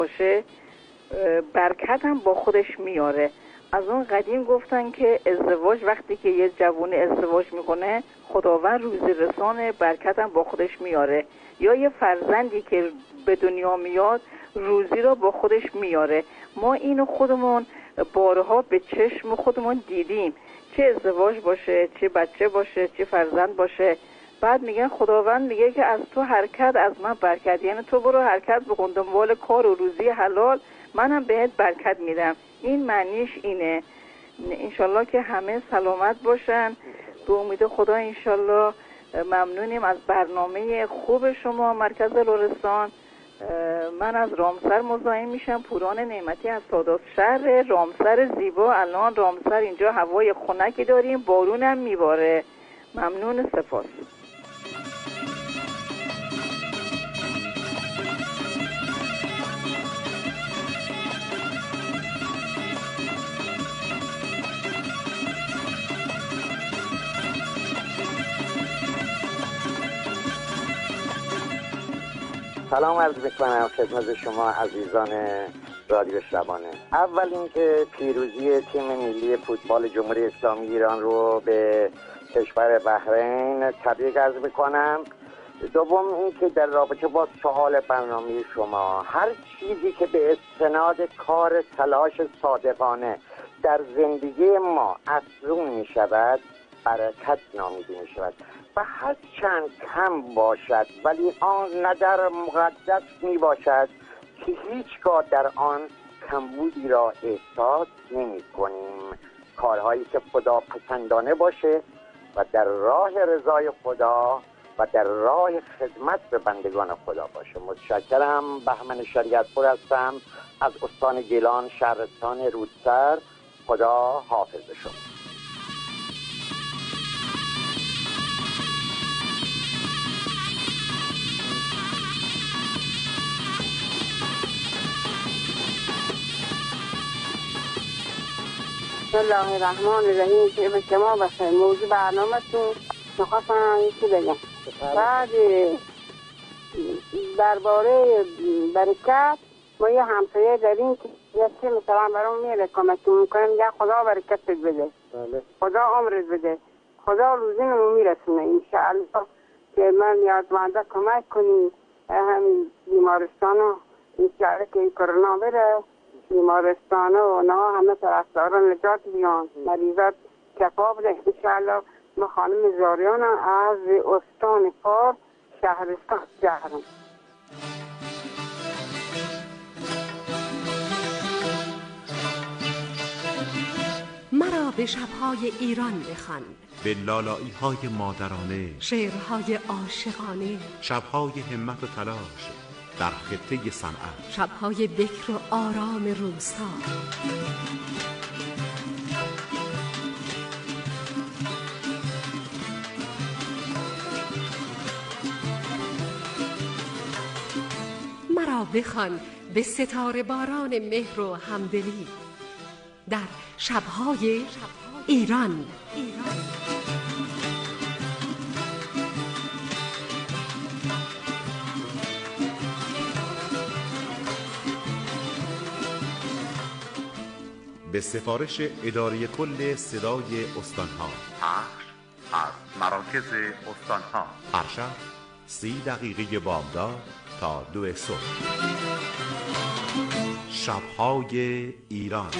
باشه برکت هم با خودش میاره. از اون قدیم گفتن که ازدواج، وقتی که یه جوون ازدواج میکنه خداوند روزی رسانه، برکت هم با خودش میاره. یا یه فرزندی که به دنیا میاد روزی رو با خودش میاره. ما اینو خودمون بارها به چشم خودمون دیدیم، چه ازدواج باشه، چه بچه باشه، چه فرزند باشه. بعد میگن خداوند میگه که از تو حرکت از من برکت، یعنی تو برو حرکت بکن دنبال کار و روزی حلال، منم بهت برکت میدم. این معنیش اینه. انشالله که همه سلامت باشن به امید خدا. انشالله ممنونیم از برنامه خوب شما مرکز لرستان. من از رامسر مزاحم میشم، پوران نعمتی از سادات شهر رامسر زیبا. الان رامسر اینجا هوای خنکی داریم، بارونم میباره. ممنون، سپاس. سلام عرض میکنم خدمت شما عزیزان رادیو شبانه. اول اینکه پیروزی تیم ملی فوتبال جمهوری اسلامی ایران رو به کشور بحرین تبریک عرض میکنم. دوم اینکه در رابطه با سوال برنامه شما، هر چیزی که به استناد کار تلاش صادقانه در زندگی ما افزون میشود برکت نامیده میشود و هر چند کم باشد ولی آنقدر مقدس می باشد که هیچگاه در آن کمبودی را احساس نمی کنیم. کارهایی که خدا پسندانه باشه و در راه رضای خدا و در راه خدمت به بندگان خدا باشه. متشکرم. بهمن شریعتپور هستم از استان گیلان، شهرستان رودسر. خدا حافظ شما. بسم الله الرحمن الرحیم. که به شما بخیر. موضوع برنامه‌تون می‌خواستم یکی بگم. بعد درباره برکت، ما یه همسایه داریم که یکی مثلا برام میره کمک میکنه، میگه خدا برکت بده، خدا عمرت بده، خدا روزینمو میرسونه انشاءالله. که من نیازمنده کمک کنیم همین بیمارستانو، انشاءالله که این کرونا بره بیمارستان و نه همه پرستاران نجات بیان، مریضات شفا بده انشاءالله. ما خانم زاریان از استان فار شهرستان شهرم. مرا به شب‌های ایران بخوان، به لالایی‌های مادرانه، شعرهای عاشقانه، شب‌های همت و تلاش در خطه صنعت، شب‌های بکر و آرام روستا. مرا بخوان به ستاره باران مهر و همدلی در شب‌های ایران. به سفارش اداره کل صدای استانها، پخش از مراکز استانها، هر شب 30 دقیقه بامداد تا 2 صبح. شب‌های ایران.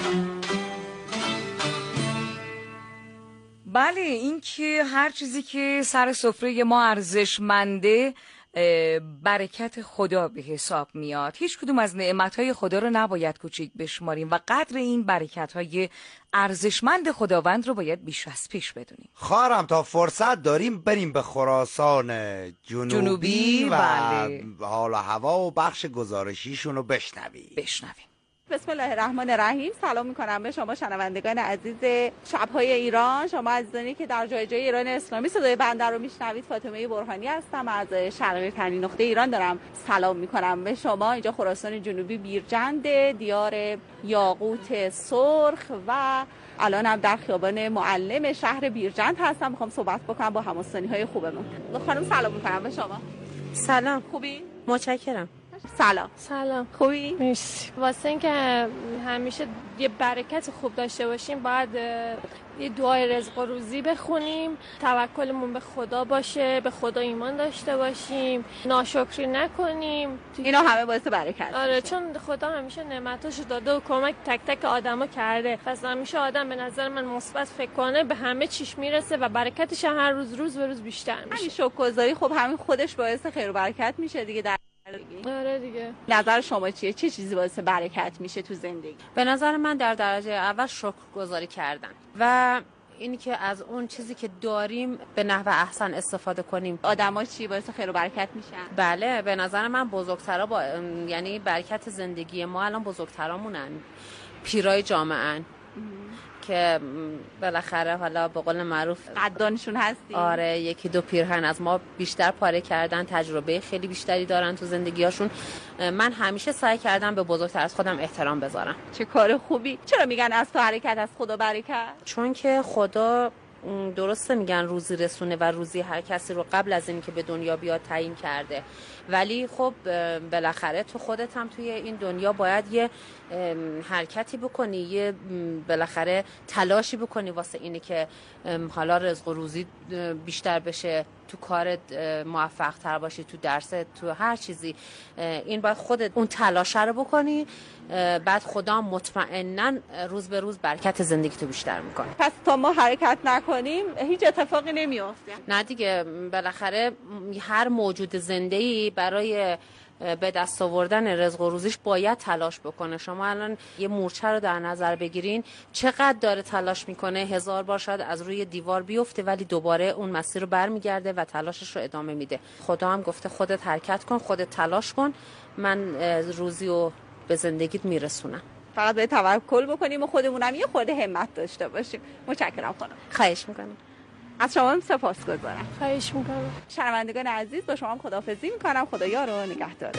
بله، این که هر چیزی که سر سفره ما ارزشمنده برکت خدا به حساب میاد. هیچ کدوم از نعمتهای خدا رو نباید کوچیک بشماریم و قدر این برکتهای ارزشمند خداوند رو باید بیش از پیش بدونیم. خواهرم تا فرصت داریم بریم به خراسان جنوبی و بله. حال و هوا و بخش گزارشیشون رو بشنویم. بسم الله الرحمن الرحیم. سلام میکنم به شما شنوندگان عزیز شب‌های ایران، شما عزیزانی که در جای جای ایران اسلامی صدای بنده رو میشنوید. فاطمه برهانی هستم از شرقی ترین نقطه ایران، دارم سلام میکنم به شما. اینجا خراسان جنوبی، بیرجند، دیار یاقوت سرخ و الانم در خیابان معلم شهر بیرجند هستم. میخوام صحبت بکنم با هم‌استانی‌های خوبمون. خانم سلام میکنم به شما. سلام. خوبی؟ متشکرم. سلام. خوبی؟ مرسی. واسه اینکه همیشه یه برکت خوب داشته باشیم باید یه دعای رزق و روزی بخونیم، توکلمون به خدا باشه، به خدا ایمان داشته باشیم، ناشکری نکنیم. اینا همه باعث برکت. آره، چون خدا همیشه نعمتاشو داده و کمک تک تک آدما کرده. پس همیشه آدم به نظر من مثبت فکر کنه به همه چیش میرسه و برکتش هر روز به روز بیشتر میشه. همین شکرگزاری خب همین خودش باعث خیر و برکت میشه دیگه. آره دیگه. نظر شما چیه؟ چه چیزی باعث برکت میشه تو زندگی؟ به نظر من در درجه اول شکرگزاری کردن و اینی که از اون چیزی که داریم به نحو احسن استفاده کنیم. آدما چی باعث خیر و برکت میشن؟ بله، به نظر من بزرگترا یعنی برکت زندگی ما الان بزرگترامونن، پیرای جامعه‌ان که بالاخره حالا به قول معروف قدانشون هستی. آره، یکی دو پیرهن از ما بیشتر پاره کردن، تجربه خیلی بیشتری دارن تو زندگیاشون. من همیشه سعی کردم به بزرگتر از خودم احترام بذارم. چه کار خوبی. چرا میگن از تو حرکت از خدا برکت؟ چون که خدا درسته میگن روزی رسونه و روزی هر کسی رو قبل از اینکه به دنیا بیاد تعیین کرده، ولی خب بالاخره تو خودت هم توی این دنیا باید یه حرکتی بکنی، یه بالاخره تلاشی بکنی واسه اینه که حالا رزق و روزی بیشتر بشه، تو کارت موفق تر باشی، تو درست، تو هر چیزی. این باید خودت اون تلاش رو بکنی، بعد خدا مطمئناً روز به روز برکت زندگی تو بیشتر میکنه. پس تا ما حرکت نکنیم هیچ اتفاقی نمیافته. نه دیگه، بالاخره هر موجود زنده‌ای برای به دست آوردن رزق و روزیش باید تلاش بکنه. شما الان یه مورچه رو در نظر بگیرین، چقدر داره تلاش میکنه، 1000 بار شاید از روی دیوار بیفته ولی دوباره اون مسیر رو برمیگرده و تلاشش رو ادامه میده. خدا هم گفته خودت حرکت کن، خودت تلاش کن، من روزی رو به زندگیت میرسونم. فقط باید توکل بکنیم و خودمونم یه خورده همت داشته باشیم. متشکرم خانم. خواهش میکنم. از شما هم سپاسگزارم. خواهش میکنم. شنوندگان عزیز، با شما هم خداحافظی میکنم. خدا یار و نگهدارت.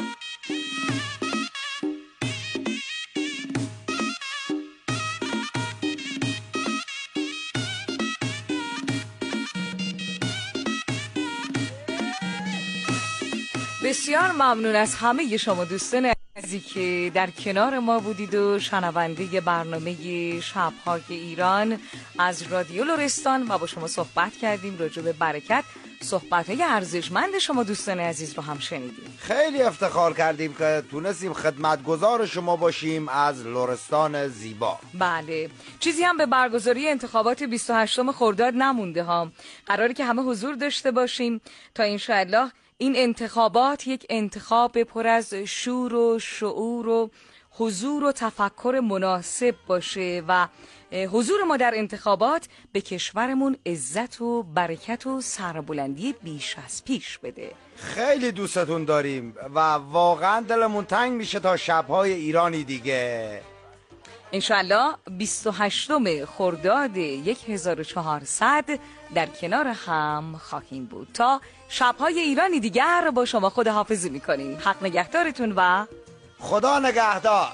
بسیار ممنون از همه شما دوستان عزیزی که در کنار ما بودید و شنونده برنامه شب‌های ایران از رادیو لرستان و با شما صحبت کردیم راجع به برکت. صحبت‌های ارزشمند شما دوستان عزیز رو هم شنیدیم. خیلی افتخار کردیم که تونستیم خدمتگزار شما باشیم از لرستان زیبا. بله، چیزی هم به برگزاری انتخابات 28 خرداد نمونده ها. قراره که همه حضور داشته باشیم تا انشاءالله این انتخابات یک انتخاب پر از شور و شعور و حضور و تفکر مناسب باشه و حضور ما در انتخابات به کشورمون عزت و برکت و سربلندی بیش از پیش بده. خیلی دوستتون داریم و واقعا دلمون تنگ میشه تا شب‌های ایرانی دیگه. انشالله 28 خرداد 1400 در کنار هم خواهیم بود. تا شب‌های ایرانی دیگر با شما خداحافظی میکنیم. حق نگهدارتون و خدا نگهدار.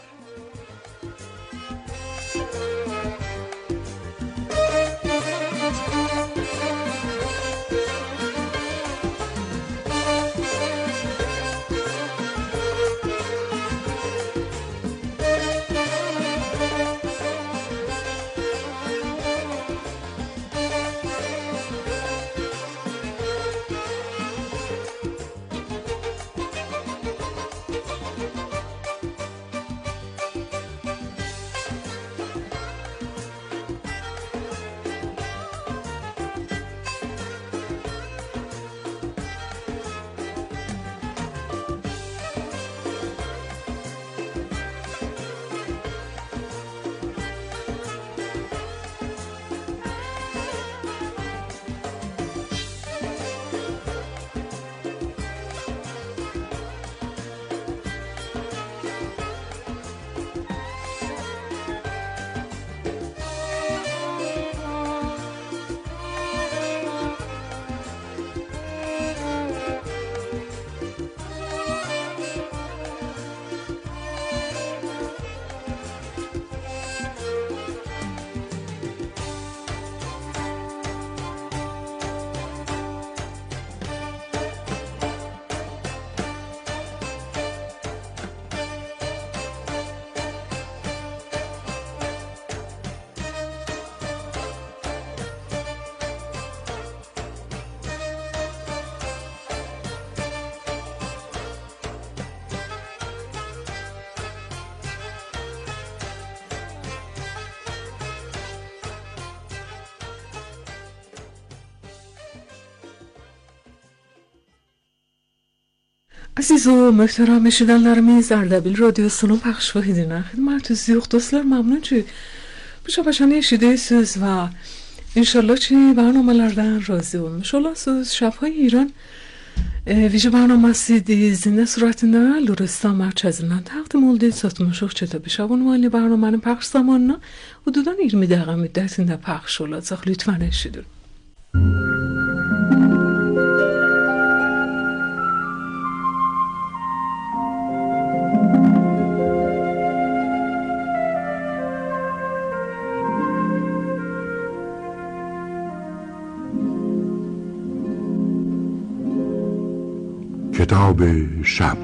Aziz و محترم eşidenlerimiz Erdebil Radyosu'nun pəxş vaxtına xidmətiniz dostlar məmnun ki bu şabaşanı eşidirsiniz və inşallah ki برنامه‌lərdən razı olmuş olasınız. Şabهای ایران ویژه برنامه‌سی زنده surətində Lurustan mərkəzindən təqdim oldu. Satmışıq kitabı şabanvali برنامهnin pəxş zamanına hududan 20 dəqiqə müddətində pəxş olacaq. Lütfən eşidin. کتاب شب.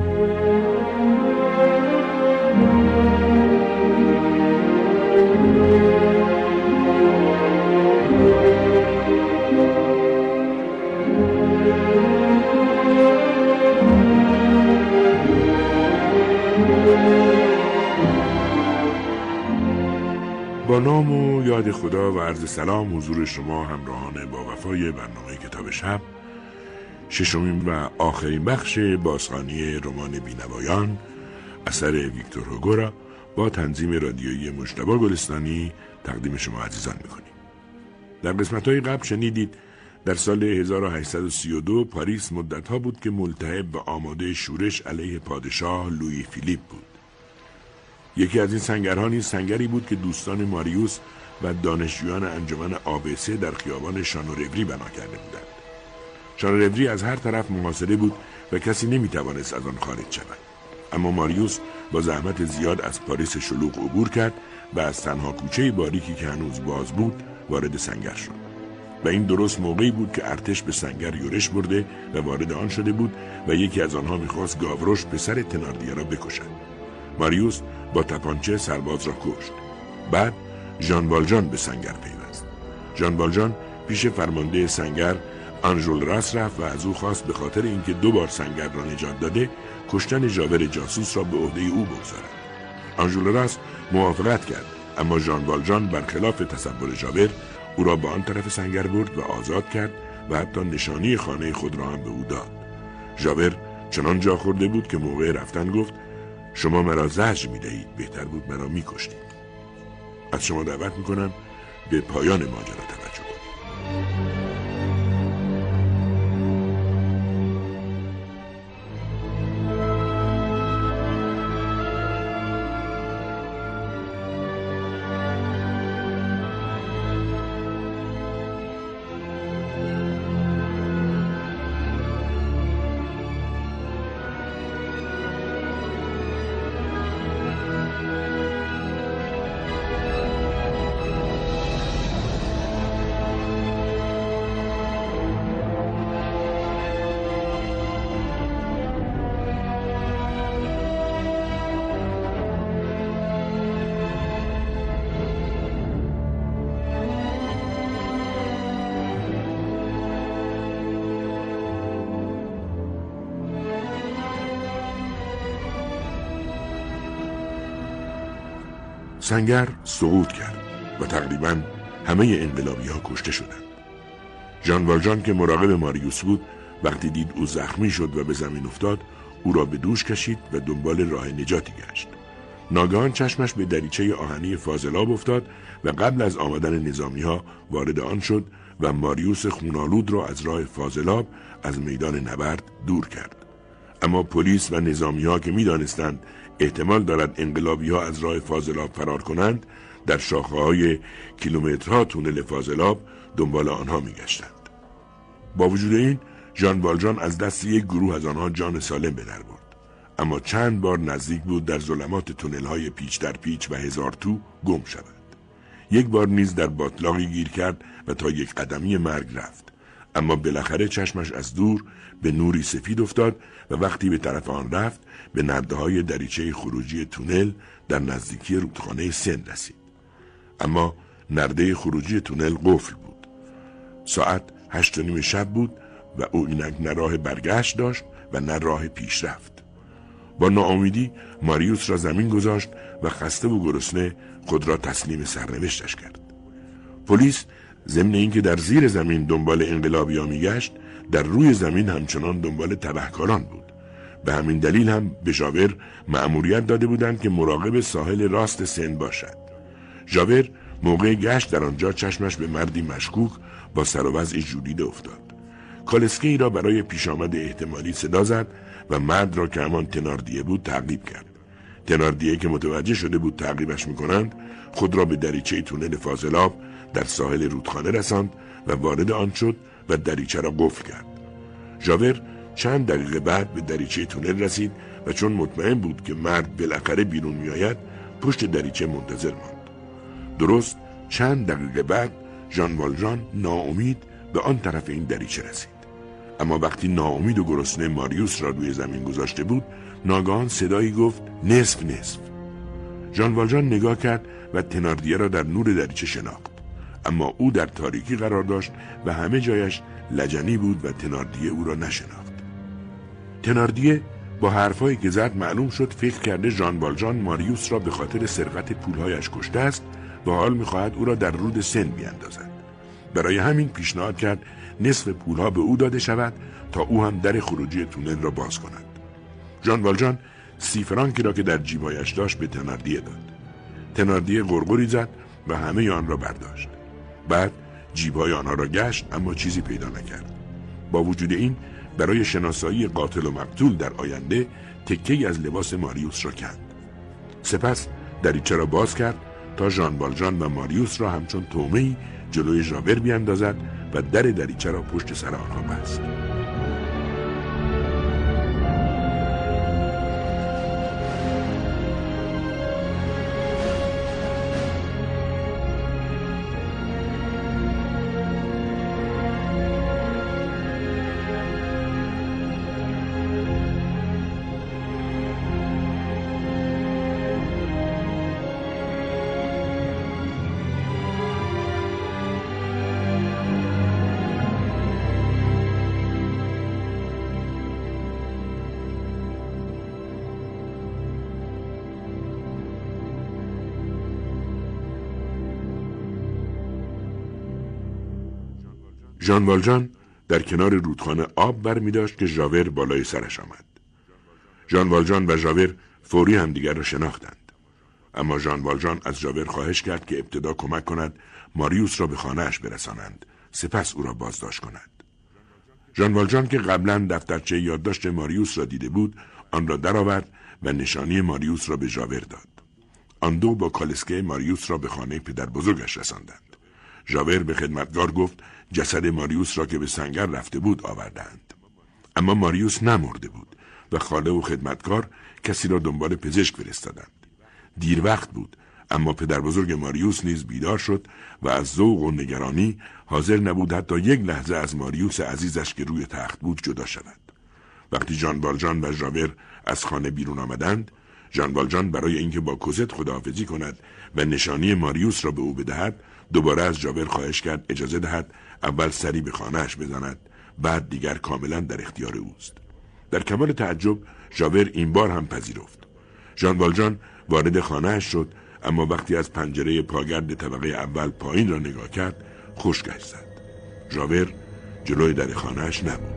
با نام و یاد خدا و عرض سلام حضور شما همراهان با وفای برنامه کتاب شب، ششمین و آخرین بخش بازخوانی رمان بینوایان اثر ویکتور هوگو را با تنظیم رادیویی مجتبی گلستانی تقدیم شما عزیزان میکنیم. در قسمت‌های قبل شنیدید در سال 1832 پاریس مدت‌ها بود که ملتهب و آماده شورش علیه پادشاه لویی فیلیپ بود. یکی از این سنگرها نیز سنگری بود که دوستان ماریوس و دانشجویان انجمن آبسه در خیابان شانورری بنا کرده بودند. شانورری از هر طرف محاصره بود و کسی نمیتوانست از آن خارج شود. اما ماریوس با زحمت زیاد از پاریس شلوغ عبور کرد و از تنها کوچه باریکی که هنوز باز بود وارد سنگر شد. و این درست موقعی بود که ارتش به سنگر یورش برده و وارد آن شده بود و یکی از آنها میخواست گاوروش پسر تناردیه را بکشد. ماریوس با تپانچه سرباز را کشت. بعد ژان والژان به سنگر پیوست. ژان والژان پیش فرمانده سنگر انجولراس رفت و از او خواست به خاطر اینکه 2 بار سنگر را نجات داده کشتن ژاور جاسوس را به عهده او بگذارد. انجولراس موافقت کرد، اما ژان والژان برخلاف تصور ژاور او را به آن طرف سنگر برد و آزاد کرد و حتی نشانی خانه خود را هم به او داد. ژاور چنان جا خورده بود که موقع رفتن گفت شما مرا زجر می‌دهید، بهتر بود مرا می‌کشتید. از شما دعوت می‌کنم به پایان ماجرا توجه کنید. سنگر سقوط کرد و تقریباً همه انقلابی‌ها کشته شدند. ژان والژان که مراقب ماریوس بود وقتی دید او زخمی شد و به زمین افتاد او را به دوش کشید و دنبال راه نجاتی گشت. ناگهان چشمش به دریچه آهنی فاضلاب افتاد و قبل از آمدن نظامی‌ها وارد آن شد و ماریوس خونالود را از راه فاضلاب از میدان نبرد دور کرد. اما پلیس و نظامی‌ها که می‌دانستند احتمال دارد انقلابی‌ها از راه فاضلاب فرار کنند، در شاخه‌های کیلومترها تونل فاضلاب دنبال آنها می‌گشتند. با وجود این ژان والژان از دست یک گروه از آنها جان سالم به در برد، اما چند بار نزدیک بود در ظلمات تونل‌های پیچ در پیچ و هزار تو گم شود. یک بار نیز در باطلاقی گیر کرد و تا یک قدمی مرگ رفت، اما بالاخره چشمش از دور به نوری سفید افتاد و وقتی به طرف آن رفت به نرده‌های دریچه خروجی تونل در نزدیکی رودخانه سن رسید. اما نرده خروجی تونل قفل بود. ساعت 8:30 شب بود و او اینک نه راه برگشت داشت و نه راه پیش رفت. با ناامیدی ماریوس را زمین گذاشت و خسته و گرسنه خود را تسلیم سرنوشتش کرد. پلیس ضمن اینکه در زیر زمین دنبال انقلابی‌ها میگشت، در روی زمین همچنان دنبال تبهکاران بود به همین دلیل هم به ژاور مأموریت داده بودند که مراقب ساحل راست سن باشد. ژاور موقع گشت در آنجا چشمش به مردی مشکوک با سر و وضعی ژولیده افتاد. کالسکی را برای پیش آمد احتمالی صدا زد و مرد را که همان تناردیه بود تعقیب کرد. تناردیه که متوجه شده بود تعقیبش می‌کنند، خود را به دریچه تونل فاضلاب در ساحل رودخانه رساند و وارد آن شد و دریچه را قفل کرد. ژاور چند دقیقه بعد به دریچه تونل رسید و چون مطمئن بود که مرد بالاخره بیرون میآید، پشت دریچه منتظر ماند. درست چند دقیقه بعد ژان والژان ناامید به آن طرف این دریچه رسید. اما وقتی ناامید و گرسنه ماریوس را روی زمین گذاشته بود، ناگهان صدایی گفت نصف نصف. ژان والژان نگاه کرد و تناردیه را در نور دریچه شناخت، اما او در تاریکی قرار داشت و همه جایش لجنی بود و تناردیه او را نشناخت. تناردیه با حرفایی که زد معلوم شد فکر کرده ژان والژان ماریوس را به خاطر سرقت پولهایش کشته است و حال می‌خواهد او را در رود سن بیاندازد. برای همین پیشنهاد کرد نصف پولها به او داده شود تا او هم در خروجی تونل را باز کند. ژان والژان 30 فرانکی را که در جیبایش داشت به تناردیه داد. تناردیه غرغری زد و همه آن را برداشت. بعد جیب‌های آنها را گشت اما چیزی پیدا نکرد. با وجود این برای شناسایی قاتل و مقتول در آینده تکه‌ای از لباس ماریوس را کند. سپس دریچه را باز کرد تا ژان والژان و ماریوس را همچون طعمه‌ای جلوی ژاور بیاندازد و در دریچه را پشت سر آنها بست. ژان والژان در کنار رودخانه آب برمی داشت که ژاور بالای سرش آمد. ژان والژان و ژاور فوری همدیگر را شناختند. اما ژان والژان از ژاور خواهش کرد که ابتدا کمک کند ماریوس را به خانه‌اش برسانند، سپس او را بازداشت کند. ژان والژان که قبلا دفترچه یادداشت ماریوس را دیده بود، آن را درآورد و نشانی ماریوس را به ژاور داد. آن دو با کالسکه ماریوس را به خانه پدر بزرگش رساندند. ژاور به خدمتگار گفت جسد ماریوس را که به سنگر رفته بود آوردند. اما ماریوس نمرده بود و خاله و خدمتگار کسی را دنبال پزشک فرستادند. دیر وقت بود، اما پدر بزرگ ماریوس نیز بیدار شد و از ذوق و نگرانی حاضر نبود حتی یک لحظه از ماریوس عزیزش که روی تخت بود جدا شود. وقتی ژان والژان و ژاور از خانه بیرون آمدند، ژان والژان برای اینکه با کوزت خداحافظی کند و نشانی ماریوس را به او بدهد، دوباره از ژاور خواهش کرد اجازه دهد اول سری به خانه‌اش بزند، بعد دیگر کاملا در اختیار اوست. در کمال تعجب ژاور این بار هم پذیرفت. ژان والژان وارد خانه‌اش شد، اما وقتی از پنجره پاگرد طبقه اول پایین را نگاه کرد خشکش زد. ژاور جلوی در خانه‌اش نبود.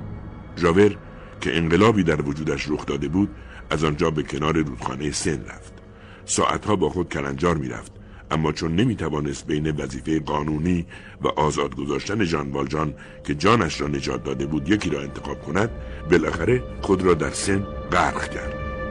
ژاور که انقلابی در وجودش رخ داده بود از آنجا به کنار رودخانه سن رفت. ساعتها با خود کلنجار می‌رفت، اما چون نمی‌توانست بین وظیفه قانونی و آزاد گذاشتن ژان والژان که جانش را نجات داده بود یکی را انتخاب کند، بالاخره خود را در سن غرق کرد.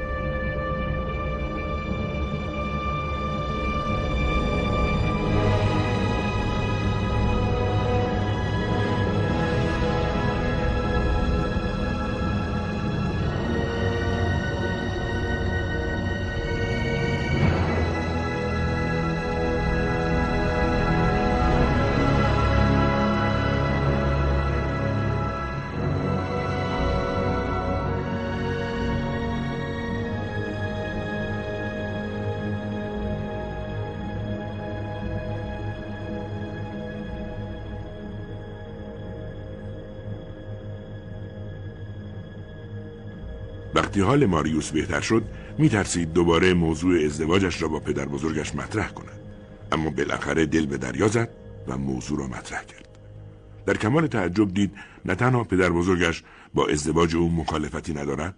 وقتی حال ماریوس بهتر شد میترسید دوباره موضوع ازدواجش را با پدر بزرگش مطرح کند، اما بالاخره دل به دریا زد و موضوع را مطرح کرد. در کمال تعجب دید نه تنها پدر بزرگش با ازدواج او مخالفتی ندارد،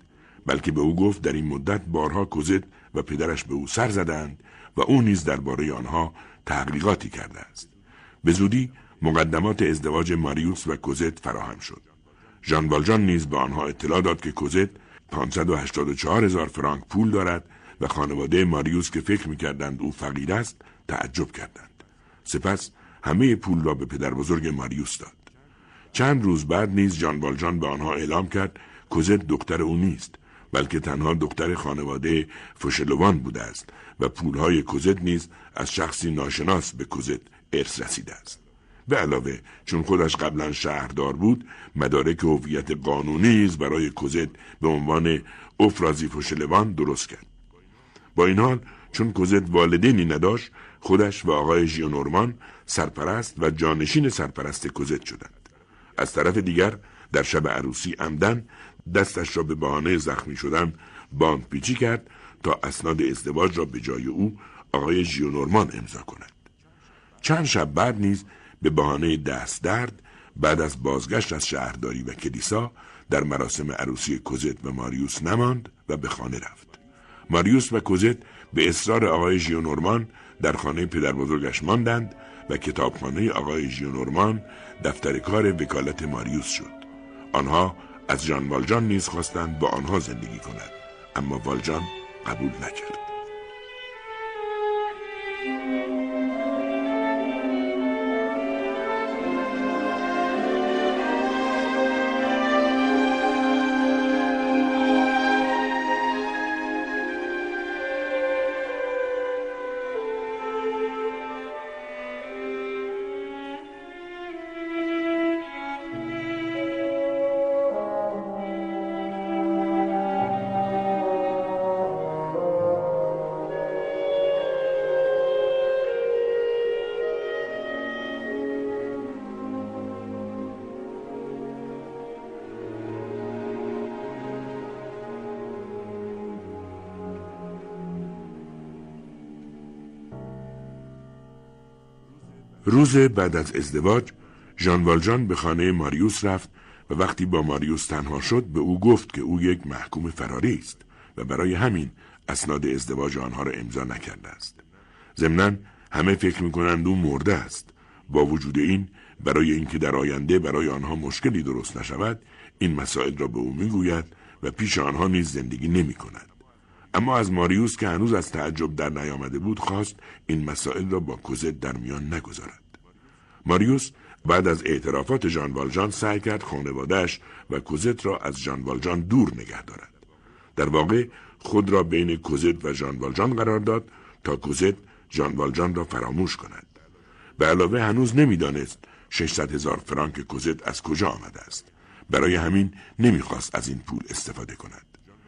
بلکه به او گفت در این مدت بارها کوزت و پدرش به او سر زدند و او نیز درباره آنها تحقیقاتی کرده است. به زودی مقدمات ازدواج ماریوس و کوزت فراهم شد. ژان والژان نیز به آنها اطلاع داد که کوزت 584,000 فرانک پول دارد و خانواده ماریوس که فکر می‌کردند او فقیر است تعجب کردند. سپس همه پول را به پدر بزرگ ماریوس داد. چند روز بعد نیز ژان والژان به آنها اعلام کرد کوزت دختر او نیست، بلکه تنها دختر خانواده فوشلوان بوده است و پولهای کوزت نیز از شخصی ناشناس به کوزت ارث رسیده است. به علاوه چون خودش قبلا شهردار بود، مدارک هویت قانونی نیز برای کوزت به عنوان افرازی فوشلوان درست کرد. با این حال چون کوزت والدینی نداشت، خودش و آقای ژیونورمان سرپرست و جانشین سرپرست کوزت شدند. از طرف دیگر در شب عروسی عمدن دستش را به بهانه زخمی شدن باندپیچی کرد تا اسناد ازدواج را به جای او آقای ژیونورمان امضا کند. چند شب بعد نیز به بهانه دست درد بعد از بازگشت از شهرداری و کلیسا در مراسم عروسی کوزت و ماریوس نماند و به خانه رفت. ماریوس و کوزت به اصرار آقای ژیونورمان در خانه پدر بزرگش ماندند و کتابخانه آقای ژیونورمان دفتر کار وکالت ماریوس شد. آنها از ژان والژان نیز خواستند با آنها زندگی کند، اما والژان قبول نکرد. روز بعد از ازدواج ژان والژان به خانه ماریوس رفت و وقتی با ماریوس تنها شد به او گفت که او یک محکوم فراری است و برای همین اسناد ازدواج آنها را امضا نکرده است. ضمناً همه فکر می‌کنند او مرده است. با وجود این برای اینکه در آینده برای آنها مشکلی درست نشود این مسائل را به او میگوید و پیش آنها نیز زندگی نمی‌کند. اما از ماریوس که هنوز از تعجب در نیامده بود خواست این مسائل را با کوزت در میان نگذارد. ماریوس بعد از اعترافات ژان والژان سعی کرد خانواده‌اش و کوزت را از ژان والژان دور نگه دارد. در واقع خود را بین کوزت و ژان والژان قرار داد تا کوزت ژان والژان را فراموش کند. به علاوه هنوز نمی‌دانست 600,000 فرانک کوزت از کجا آمده است. برای همین نمی‌خواست از این پول استفاده کند.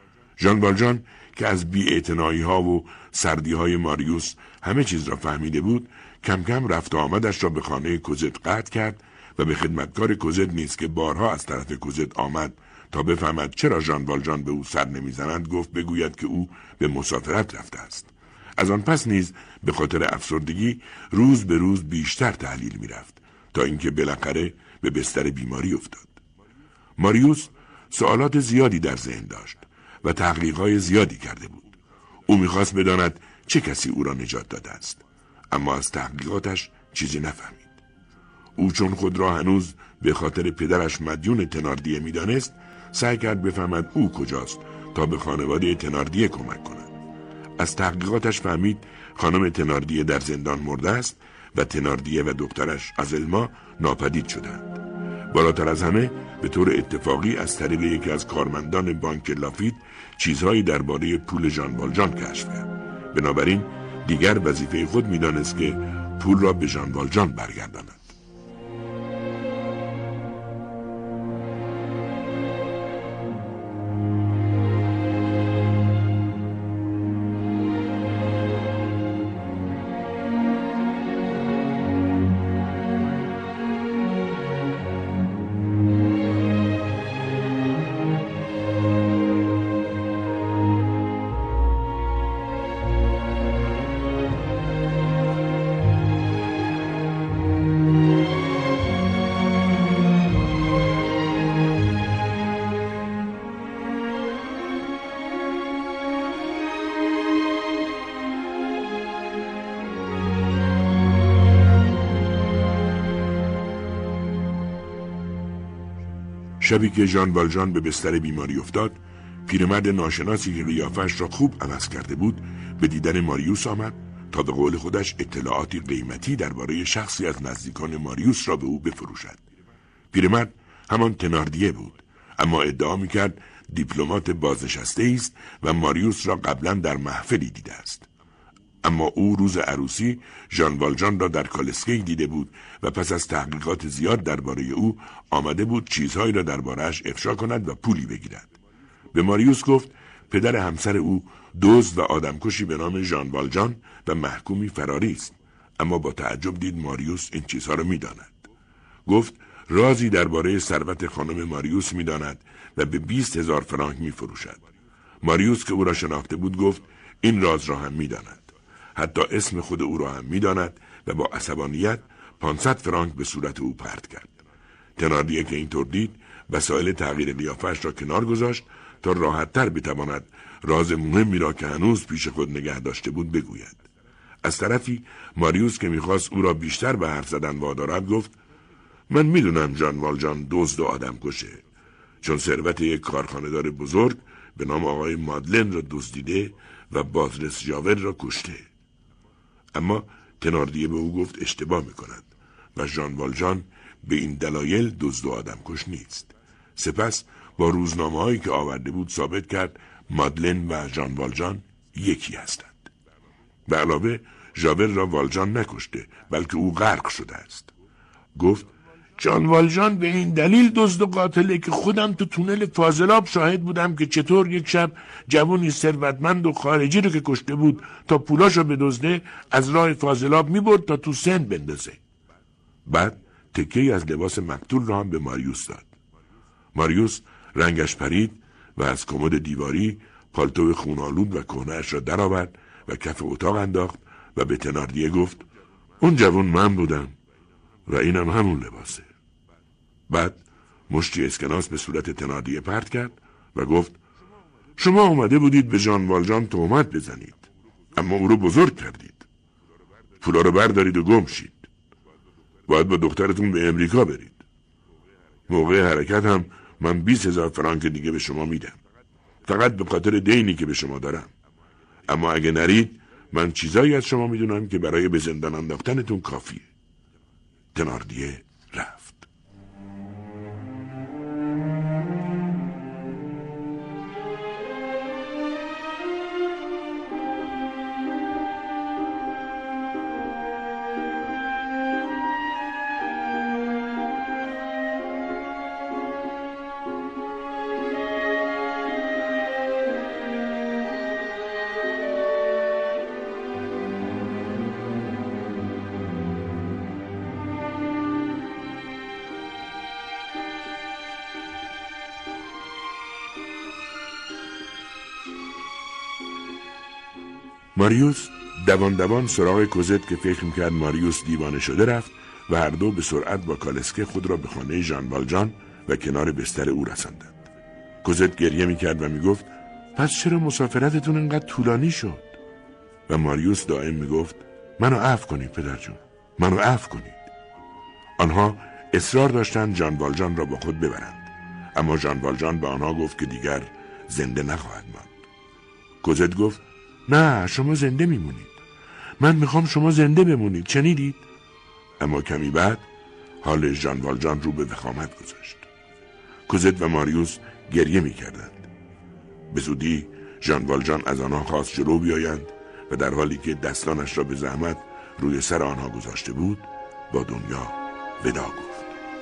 ژان والژان که از بی‌اعتنایی‌ها و سردی‌های ماریوس همه چیز را فهمیده بود، کم کم رفت و آمدش را به خانه کوزت قطع کرد و به خدمتکار کوزت نیز که بارها از طرف کوزت آمد تا بفهمد چرا ژان والژان به او سر نمی‌زند گفت بگوید که او به مسافرت رفته است. از آن پس نیز به خاطر افسردگی روز به روز بیشتر تحلیل می‌رفت تا اینکه بالاخره به بستر بیماری افتاد. ماریوس سوالات زیادی در ذهن داشت و تحقیقات زیادی کرده بود. او می‌خواست بداند چه کسی او را نجات داده است، اما از تحقیقاتش چیزی نفهمید. او چون خود را هنوز به خاطر پدرش مدیون تناردیه می‌دانست، سعی کرد بفهمد او کجاست تا به خانواده تناردیه کمک کند. از تحقیقاتش فهمید خانم تناردیه در زندان مرده است و تناردیه و دخترش آزلما ناپدید شدند. بالاتر از همه به طور اتفاقی از طریق یکی از کارمندان بانک لافیت چیزهایی درباره پول ژان والژان کشف کرد. بنابراین دیگر وظیفه خود می‌دانست که پول را به ژان والژان برگرداند. شبی که ژان والژان به بستر بیماری افتاد، پیرمرد ناشناسی که قیافش را خوب عوض کرده بود به دیدن ماریوس آمد تا به قول خودش اطلاعاتی قیمتی درباره شخصی از نزدیکان ماریوس را به او بفروشد. پیرمرد همان تناردیه بود، اما ادعا می‌کرد دیپلمات بازنشسته است و ماریوس را قبلا در محفلی دیده است. اما او روز عروسی ژان والژان را در کالسکی دیده بود و پس از تحقیقات زیاد درباره او آمده بود چیزهایی را درباره‌اش افشا کند و پولی بگیرد. به ماریوس گفت پدر همسر او دزد و آدمکشی به نام ژان والژان و محکومی فراری است، اما با تعجب دید ماریوس این چیزها را می‌داند. گفت رازی درباره ثروت خانم ماریوس می‌داند و به 20,000 فرانک می‌فروشد. ماریوس که او را شناخته بود گفت این راز را هم می‌داند. حتی اسم خود او را هم می‌داند و با عصبانیت 500 فرانک به صورت او پرت کرد. تناردیه که اینطور دید وسایل تغییر قیافه‌اش را کنار گذاشت تا راحت‌تر بتواند راز مهمی را که هنوز پیش خود نگه داشته بود بگوید. از طرفی ماریوس که می‌خواست او را بیشتر به حرف زدن وادارد گفت من می‌دونم ژان والژان دزد و آدمکشه، چون ثروت یک کارخانه‌دار بزرگ به نام آقای مادلن را دزدیده و بازرس ژاور را کشته. اما تناردیه به او گفت اشتباه می‌کند و ژان والژان به این دلایل دزد و آدمکش نیست. سپس با روزنامه‌هایی که آورده بود ثابت کرد مادلن و ژان والژان یکی هستند. به علاوه ژاور را والژان نکشته بلکه او غرق شده است. گفت ژان والژان به این دلیل دزد و قاتله که خودم تو تونل فاضلاب شاهد بودم که چطور یک شب جوانی ثروتمند و خارجی رو که کشته بود تا پولاشو بدزده از راه فاضلاب میبرد تا تو سن بندازه. بعد تکه‌ای از لباس مقتول را هم به ماریوس داد. ماریوس رنگش پرید و از کمد دیواری پالتو خون‌آلود و کهنه‌اش را درآورد و کف اتاق انداخت و به تناردیه گفت اون جوان من بودم و اینم همون لباسه. بعد مشتی اسکناس به صورت تناردیه پرت کرد و گفت شما اومده بودید به ژان والژان تهمت بزنید، اما او رو بزرگ کردید. پولا رو بردارید و گم شید. باید با دخترتون به امریکا برید. موقع حرکت هم من 20,000 فرانک دیگه به شما میدم، فقط به خاطر دینی که به شما دارم. اما اگه نرید من چیزایی از شما میدونم که برای به زندان انداختنتون کافیه. تناردیه رفت. ماریوس دوان سراغ کوزت که فکر میکرد ماریوس دیوانه شده رفت و هر دو به سرعت با کالسکه خود را به خانه ژان والژان و کنار بستر او رساندند. کوزت گریه میکرد و میگفت پس چرا مسافرتتون انقدر طولانی شد؟ و ماریوس دائم میگفت منو عفو کنید پدر جون، منو عفو کنید. آنها اصرار داشتند ژان والژان را با خود ببرند، اما ژان والژان به آنها گفت که دیگر زنده نخواهد ماند. کوزت گفت نه، شما زنده میمونید. من میخوام شما زنده بمونید، شنیدید؟ اما کمی بعد حال ژان والژان رو به وخامت گذاشت. کوزت و ماریوس گریه میکردند. به زودی ژان والژان از آنها خواست جلو بیایند و در حالی که دستانش را به زحمت روی سر آنها گذاشته بود با دنیا ودا گفت.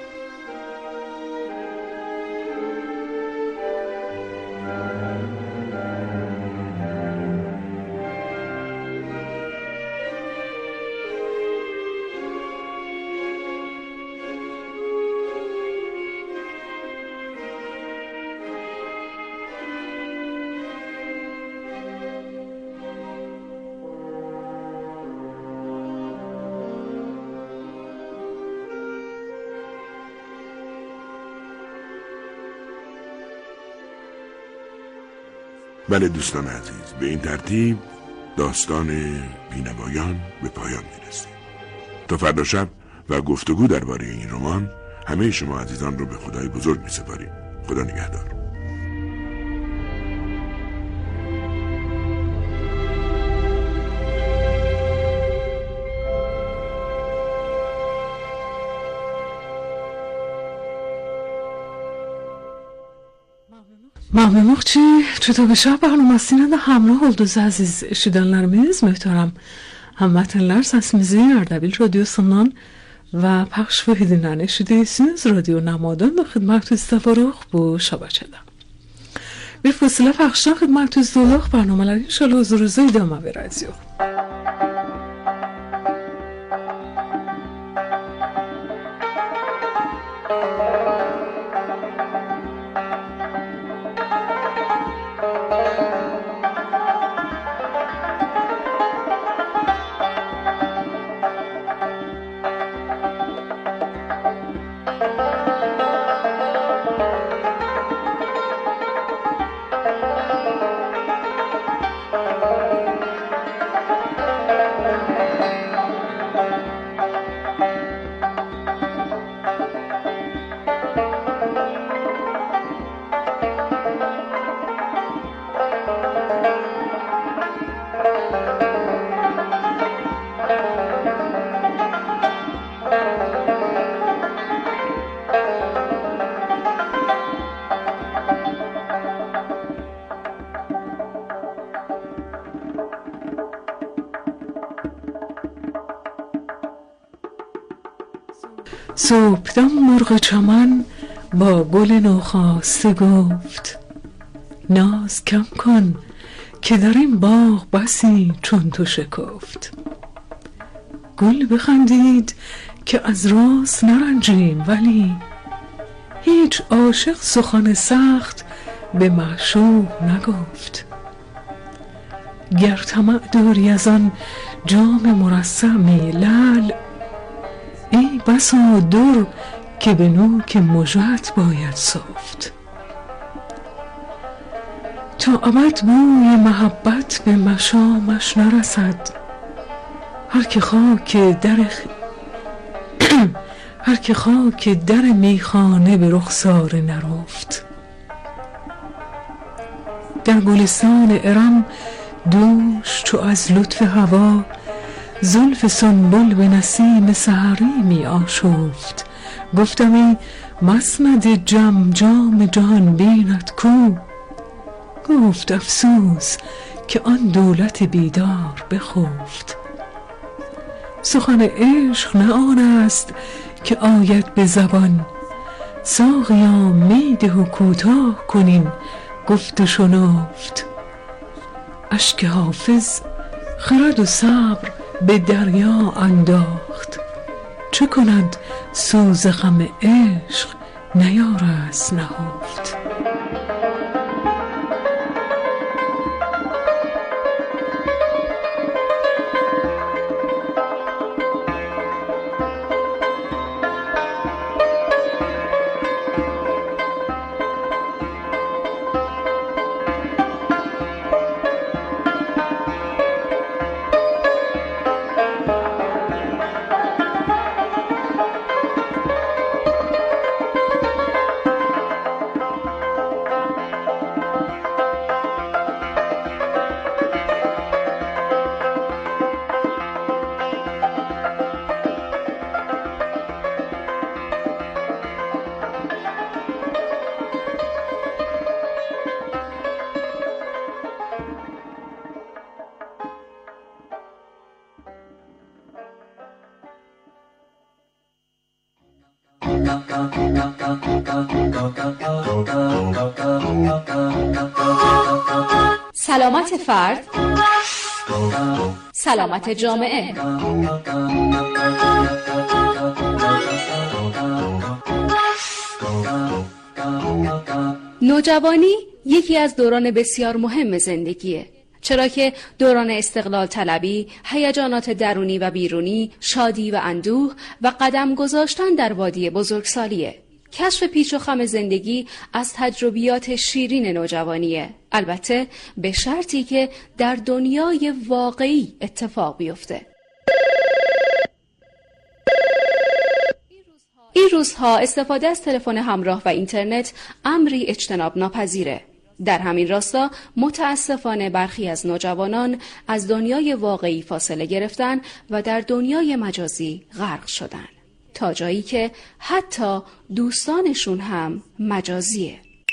بله دوستان عزیز، به این ترتیب داستان بینوایان به پایان میرسه. تا فردا شب و گفتگو درباره این رمان همه شما عزیزان رو به خدای بزرگ می‌سپاریم. خدا نگهدار. ممنون مخچی چطور şah barnamasıyla da hamroh oldunuz aziz eşidenlerimiz, muhterem hamvətənlər, səsimizi Ərdəbil radiosundan və pəxş və hedindən eşidirsiniz. Radyo Namadan da xidmətünüzdə varıq bu şəbəkədə. Bir fasilə pəxşdən xidmətünüzdə olaq, برنامه‌lər inşallah huzurunuza idamə verəcəyik. صبحدم مرغ چمن با گل نوخاسته گفت ناز کم کن که در این باغ بسی چون تو شکفت. گل بخندید که از راست نرنجیم، ولی هیچ عاشق سخن سخت به معشوق نگفت. گر طمع داری از آن جام مرصعی لعل، ای بسا در که به نوک مژه‌ات باید سفت. تا ابد بوی محبت به مشامش نرسد، هر که خاک در میخانه به رخسار نرفت. در گلستان ارم دوش چو از لطف هوا، زلف سنبل به نسیم سحری می آشفت. گفتمی مسند جام جهان بینت کو، گفت افسوس که آن دولت بیدار بخفت. سخن عشق نه آن است که آید به زبان، ساقیا می ده و کوتاه کنین گفت و شنفت. اشک حافظ خرد و صبر به دریا انداخت، چه کند سوز غم عشق نیارست نهفت. سلامت فرد، سلامت جامعه. نوجوانی یکی از دوران بسیار مهم زندگیه، چرا که دوران استقلال طلبی، هیجانات درونی و بیرونی، شادی و اندوه و قدم گذاشتن در وادی بزرگسالیه. کشف پیچ و خم زندگی از تجربیات شیرین نوجوانیه، البته به شرطی که در دنیای واقعی اتفاق بیفته. این این روزها استفاده از تلفن همراه و اینترنت امری اجتناب ناپذیره. در همین راستا متاسفانه برخی از نوجوانان از دنیای واقعی فاصله گرفتن و در دنیای مجازی غرق شدن، تا جایی که حتی دوستانشون هم مجازیه.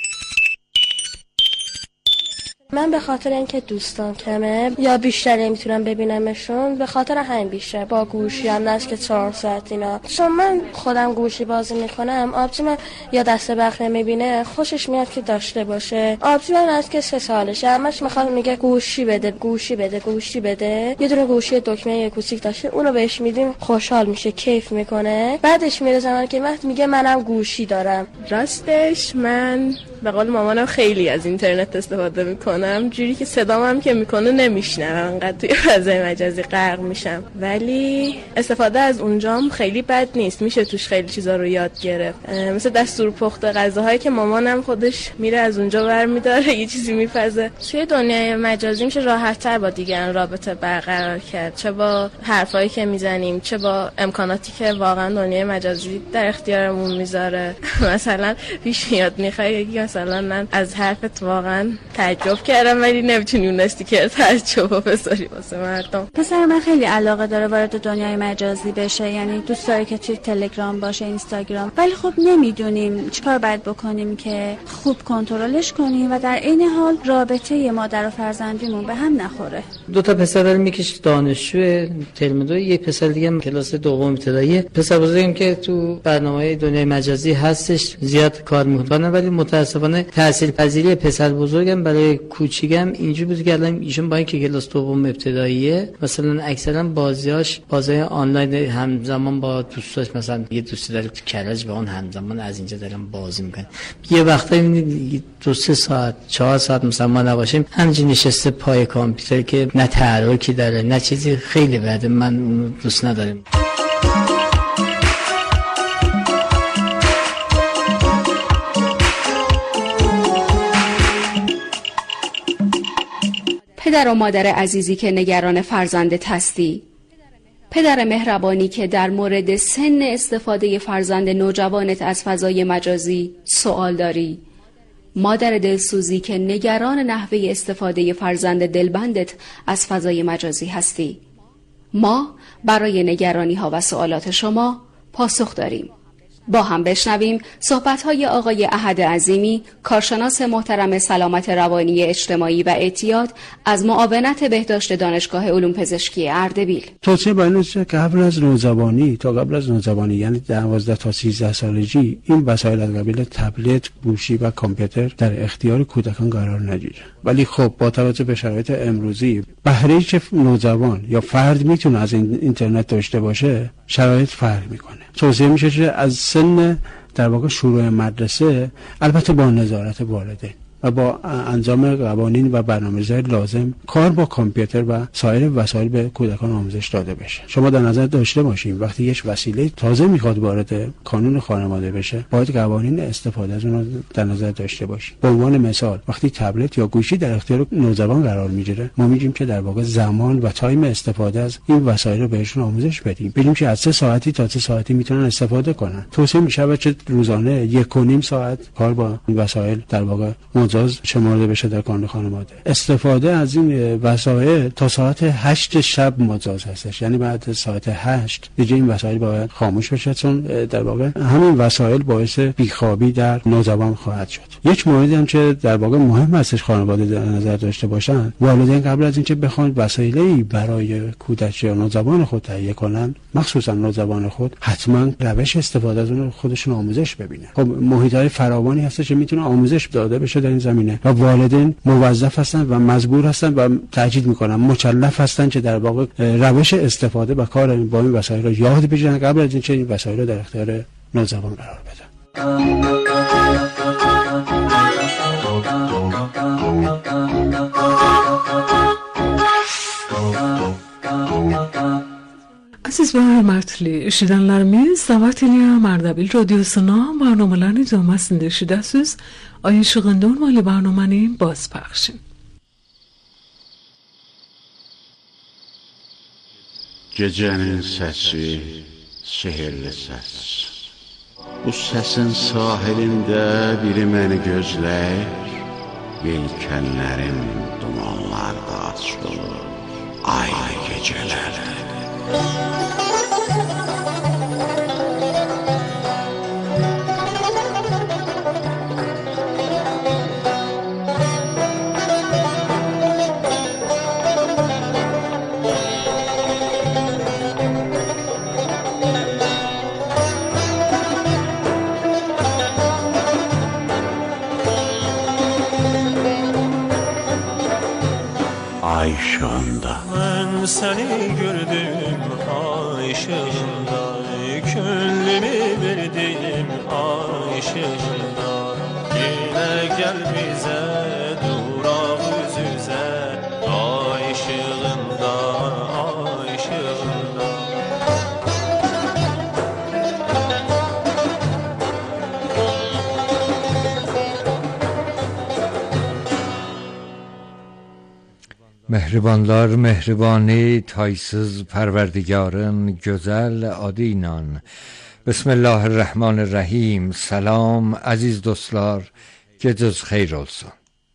من به خاطر اینکه دوستان کمه یا بیشتر نمیتونم ببینمشون، به خاطر همین بیشتر با گوشی هم نزدیک 4 ساعت اینا. چون من خودم گوشی بازی میکنم، آبجی من یا دست بخت نمیبینه خوشش میاد که داشته باشه. آبجی من از که 3 سالشه همش میخواد میگه گوشی بده گوشی بده گوشی بده. یه دونه گوشی دکمه کوچیک داشته، اونو بهش میدیم خوشحال میشه، کیف میکنه. بعدش میره زمان که وقت میگه منم گوشی دارم. راستش من به قول مامانم خیلی از اینترنت استفاده میکنم، جوری که صدامم که میکنه نمیشنم، انقدر توی فضای مجازی غرق میشم. ولی استفاده از اونجام خیلی بد نیست، میشه توش خیلی چیزا رو یاد گرفت، مثل دستور پخت غذاهایی که مامانم خودش میره از اونجا برمیداره یه چیزی میپزه. توی دنیای مجازی میشه راحت‌تر با دیگران رابطه برقرار کرد، چه با حرفایی که میزنیم چه با امکاناتی که واقعا دنیای مجازی در اختیارمون میذاره. مثلا پیش میاد میخوای مثلا من از حرفت واقعا تعجب کردم ولی نمیتونی اون استیکر تعجب بذاری واسه مردم. پسر من خیلی علاقه داره وارد دنیای مجازی بشه، یعنی دوست داره که توی تلگرام باشه، اینستاگرام، ولی خب نمیدونیم چیکار باید بکنیم که خوب کنترلش کنیم و در این حال رابطه مادر و فرزندیمون به هم نخوره. 2 تا پسر دارم، یکیش دانشجو ترم 2، یک پسر دیگه هم کلاس دوم ابتدایی. پسر بزرگم که تو برنامه‌های دنیای مجازی هستش زیاد کار میکنه، ولی متاسفانه تحصیل پذیری پسر بزرگم برای کوچیکم اینجوری بود که الان ایشون با اینکه کلاس دوم ابتداییه مثلا اکثرا بازی آنلاین همزمان با دوستاش، مثلا یه دوستی داره تو کرج با اون همزمان از اینجا دارم بازی میکنه. یه وقتا 2-3 ساعت 4 ساعت مثلا ما نباشیم همینجوری نشسته پای کامپیوتر که نه تحرکی داره نه چیزی، خیلی بده، من دوست ندارم. پدر و مادر عزیزی که نگران فرزندت هستی، پدر مهربانی که در مورد سن استفاده فرزند نوجوانت از فضای مجازی سوال داری، مادر دلسوزی که نگران نحوه استفاده فرزند دلبندت از فضای مجازی هستی، ما برای نگرانی ها و سوالات شما پاسخ داریم. با هم بشنویم صحبت‌های آقای احد عظیمی، کارشناس محترم سلامت روانی اجتماعی و اعتیاد از معاونت بهداشت دانشگاه علوم پزشکی اردبیل. توصیه باید که قبل از نوزبانی یعنی 12 تا 13 سالگی این وسایل از قبیل تبلت، گوشی و کامپیوتر در اختیار کودکان قرار نگیره. ولی خب با توجه به شرایط امروزی بهره‌ای که نوجوان یا فرد میتونه از اینترنت داشته باشه شرایط فرق میکنه. توصیه میشه که از سن در واقع شروع مدرسه، البته با نظارت والدین و با انجام قوانین و برنامه‌ریزی لازم، کار با کامپیوتر و سایر وسایل به کودکان آموزش داده بشه. شما در نظر داشته باشین وقتی یک وسیله تازه میخواد وارد کانون خانواده بشه باید قوانین استفاده از اون رو در نظر داشته باشین. به عنوان مثال وقتی تبلت یا گوشی در اختیار نوجوان قرار میگیره ما میگیم که در واقع زمان و تایم استفاده از این وسایل رو بهشون آموزش بدیم، ببینیم که از 3 ساعتی تا 3 ساعتی میتونن استفاده کنن. توصیه میشه که روزانه 1.5 ساعت کار با این وسایل در واقع شمارده بشه در کانون خانواده. استفاده از این وسایل تا ساعت 8 شب مجاز هستش، یعنی بعد ساعت 8 دیگه این وسایل باید خاموش بشه، چون در واقع همین وسایل باعث بیخوابی در نوجوان خواهد شد. یک موردی هم که در واقع مهم هستش خانواده در نظر داشته باشن، والدین قبل از اینکه بخوان وسایلی برای کودک یا نوجوان خود تهیه کنن، مخصوصا نوجوان خود، حتما روش استفاده از اون خودشون آموزش ببینن. خب محیط‌های فراوانی هستش که میتونه آموزش داده بشه در این زمینه و والدین موظف هستن و مجبور هستن و تاکید میکنن مکلف هستن که در واقع روش استفاده و کار با این وسایل رو یاد بگیرن قبل از اینکه این وسایل رو در اختیار نوجوان قرار بدن. Aziz ve hörmətli eşidənlərimiz, Davat Eliyam Ərdəbil radiosuna barnamələrini cəmasında eşidəsiz. Ay işığında olmalı barnamənin baş pəxşin. Gecənin səsi, sehirli səs. Bu səsin sahilində biri məni gözləyir, yelkənlərim dumanlarda açılır, ay gecələrdə. Ay ışığında ben seni gördüm, ay ışığında gönlümü verdim, ay ışığında. Yine gel bize durak yüz yüze, ay ışığında, ay ışığında. Mehribanlar mehribani taysız perverdigarın güzel adinan. Bismillahirrahmanirrahim. Salam aziz dostlar, geceniz xeyir olsun.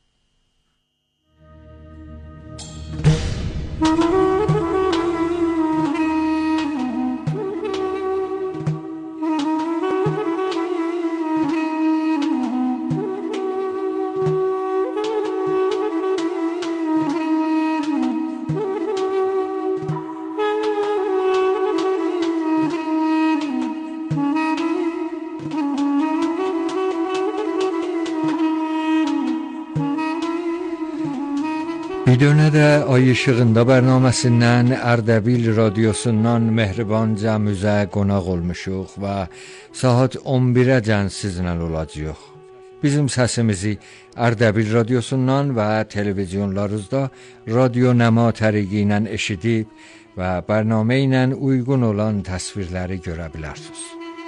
Bir dönə də Ay İşığında bərnaməsindən Ərdəbil radiosundan mehriban cəmüzə qonaq olmuşuq və saat 11-əcən sizlə olacağıq. Bizim səsimizi Ərdəbil radiosundan və televizyonlarınızda Radio Nəma təriqi ilə eşidib və bərnamə ilə uyğun olan təsvirləri görə bilərsiniz.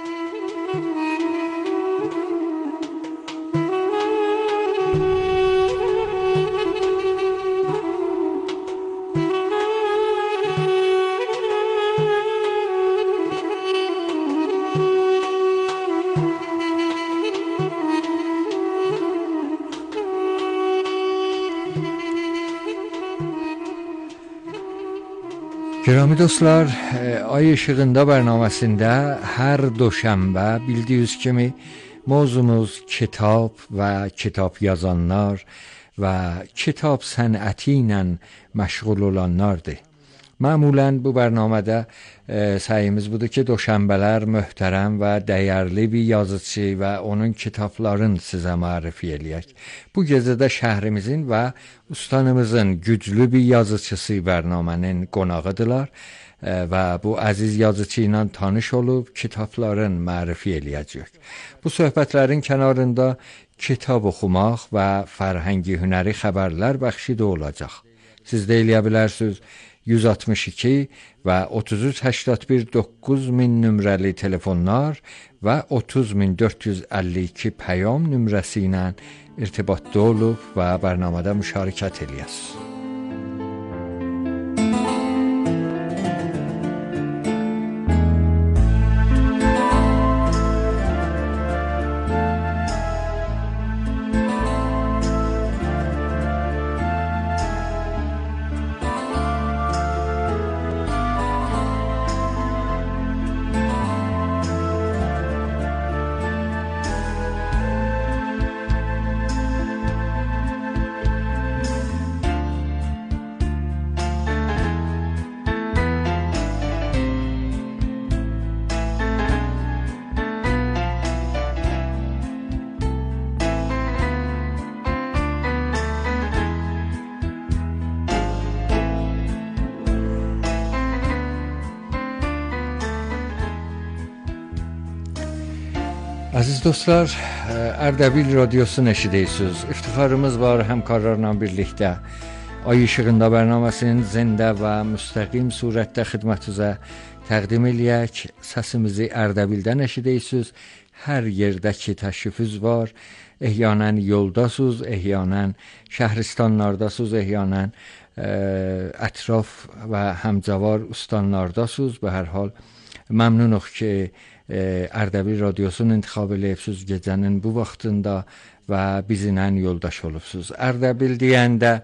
Girami dostlar, Ay İşığında bərnaməsində hər doşənbə bildiyiniz kimi mövzumuz kitab və kitab yazanlar və kitab sənəti ilə məşğul olanlardır. Məmulən bu bərnamədə səyimiz budur ki, doşənbələr möhtərəm və dəyərli bir yazıcı və onun kitablarını sizə mərifə eləyək. Bu gecədə şəhrimizin və ustanımızın güclü bir yazıcısı bərnamənin qonağıdırlar və bu əziz yazıcı ilə tanış olub kitabların mərifə eləyəcək. Bu söhbətlərin kənarında kitab oxumaq və fərhəngi hünəri xəbərlər bəxşi də olacaq. Siz də eləyə bilərsiniz 162 və 3381 9000 nömrəli telefonlar və 30452 pəyam nömrəsi ilə irtibatda olub və bərnamədə müşarikət eləyəsiniz. Aziz dostlar, Ərdəbil radiosunu eşidirsiniz. İftixarımız var həmkarlarla birlikdə Ay İşığında bərnaməsinin zində və müstəqim surətdə xidmətinizə təqdim eləyək. Səsimizi Ərdəbildən eşidirsiniz. Hər yerdə ki təşrifiniz var. Ehyanən yoldasınız, ehyanən şəhristanlardasınız, ehyanən ətraf və həmcavar ustanlardasınız. Be hər hal Məmnunuq ki, Ərdəbil radiosunun intikhab eləyibsiz gecənin bu vaxtında və bizimlə yoldaş olubsuz. Ərdəbil deyəndə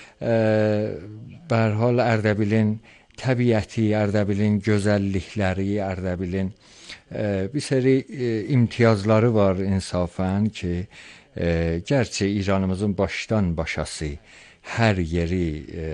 hər hal Ərdəbilin təbiəti, Ərdəbilin gözəllikləri, Ərdəbilin bir seri imtiyazları var insafən ki, gerçi İranımızın başdan başası hər yeri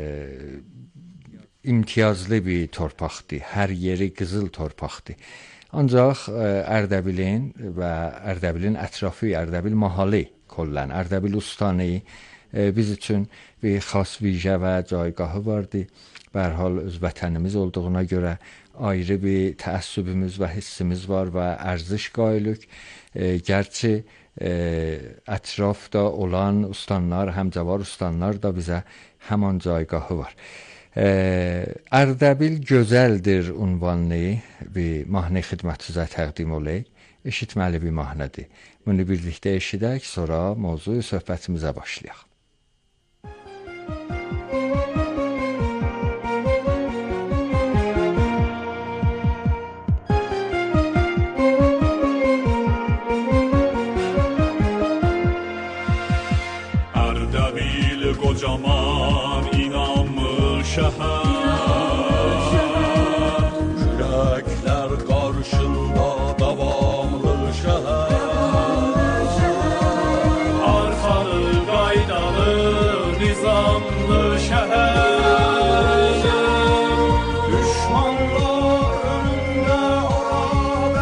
imtiyazlı bir torpaqdır, hər yeri qızıl torpaqdır. Ancaq Ərdəbilin və Ərdəbilin ətrafı, Ərdəbil mahalı kollən, Ərdəbil ustanı biz üçün bir xas vicə və caygahı vardı. Hər hal öz vətənimiz olduğuna görə ayrı bir təəssübümüz və hissimiz var və ərziş qailik. Gerçi ətrafda olan ustanlar, həmcəvar ustanlar da bizə həman caygahı var. Ərdəbil gözəldir unvanını bir mahnı xidmətinizə təqdim olaq. Eşitməli bir mahnıdır. Bunu birlikdə eşidək, sonra mövzu söhbətimizə başlayaq. Ərdəbil qocaman inanmış şəhər, kürəklər qarşında davamlı şəhər, arxalı qaydalı nizamlı şəhər, düşmanlar önündə orad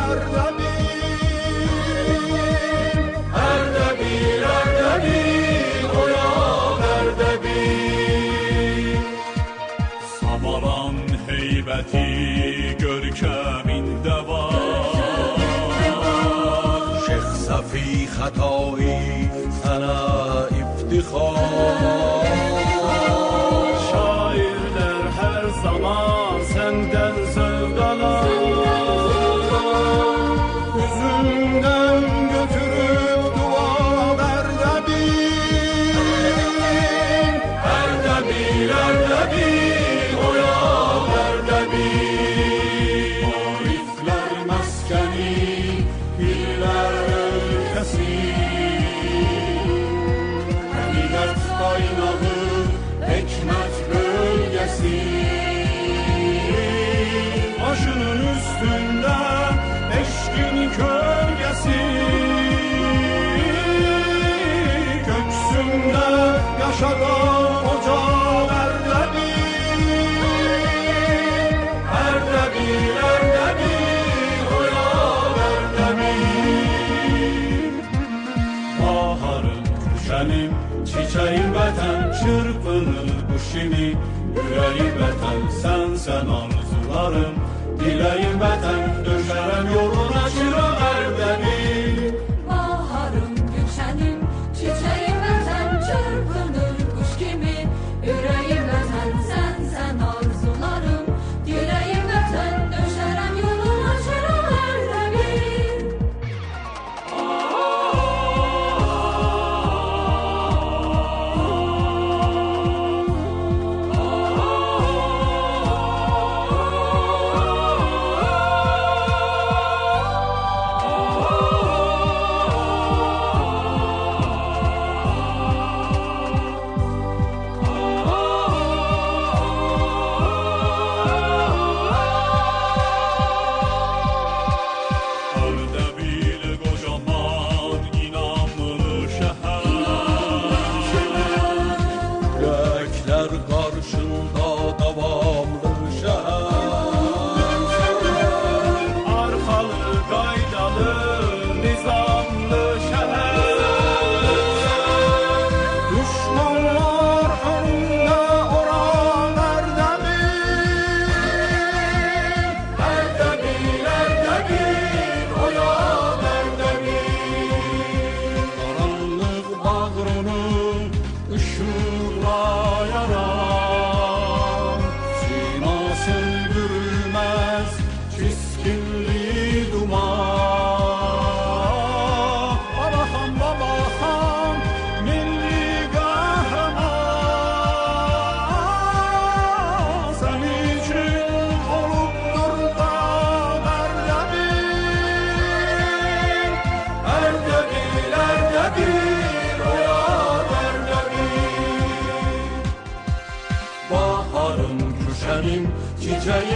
Ərdəbil, Ərdəbil, Ərdəbil, oyad Ərdəbil. Samaran heybəti görkəmində var, Şeyx Səfi Xətai sənə iftixar. Şairlər hər zaman səndən zövq alar, üzündən götürüb dua Ərdəbil, Ərdəbil, Ərdəbil, oyad Ərdəbil. Ariflər məskəni, pirlər ölkəsi, həqiqət qaynağı, hikmət bölgəsi. Başının üstündə eşqin kölgəsi, göksündə yaşadan ocaq Ərdəbil, Ərdəbil, Ərdəbil, oyad Ərdəbil. Baharın gülşənim, çiçəyin vətən, çırpınır quş kimi, ürəyim vətən, sən arzularım, diləyim vətən, döşərəm yoluna çıraq Ərdəbil. Baharım gülşənim, çiçəyin vətən, çırpınır quş kimi, ürəyim vətən, sən arzularım, diləyim vətən, döşərəm yoluna çıraq Ərdəbil.